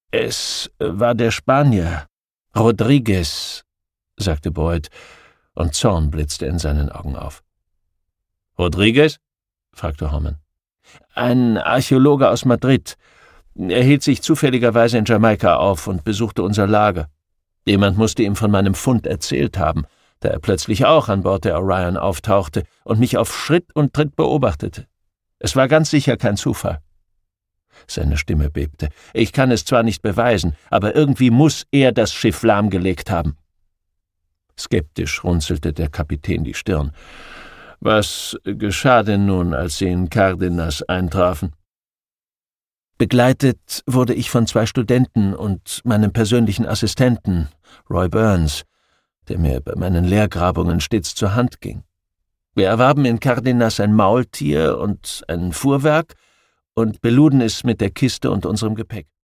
»Es war der Spanier, Rodriguez«, sagte Boyd, und Zorn blitzte in seinen Augen auf. »Rodriguez?« fragte Horman. »Ein Archäologe aus Madrid. Er hielt sich zufälligerweise in Jamaika auf und besuchte unser Lager. Jemand musste ihm von meinem Fund erzählt haben, da er plötzlich auch an Bord der Orion auftauchte und mich auf Schritt und Tritt beobachtete. Es war ganz sicher kein Zufall.« Seine Stimme bebte. »Ich kann es zwar nicht beweisen, aber irgendwie muss er das Schiff lahmgelegt haben.« Skeptisch runzelte der Kapitän die Stirn. »Was geschah denn nun, als Sie in Cardenas eintrafen?« »Begleitet wurde ich von 2 Studenten und meinem persönlichen Assistenten, Roy Burns, der mir bei meinen Lehrgrabungen stets zur Hand ging. Wir erwarben in Cardenas ein Maultier und ein Fuhrwerk und beluden es mit der Kiste und unserem Gepäck.